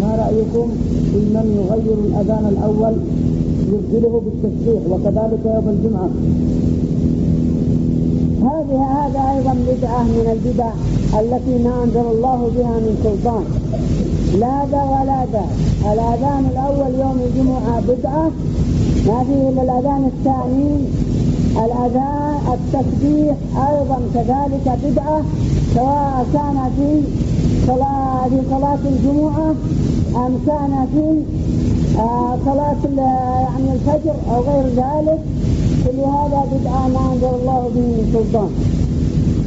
ما رأيكم في من يغير الأذان الأول يبدله بالتسبيح وكذلك يوم الجمعة؟ هذا أيضا بدعة من البدع التي ما أنزل الله بها من سلطان، لا ذا ولا ذا. الأذان الأول يوم الجمعة بدعة، ما فيه إلا الأذان الثاني. الأذان التسبيح أيضا كذلك بدعة، سواء كان في صلاة الجمعة أم كان في صلاة الفجر أو غير ذلك. كل هذا بدعة ما أنزل الله به من سلطان.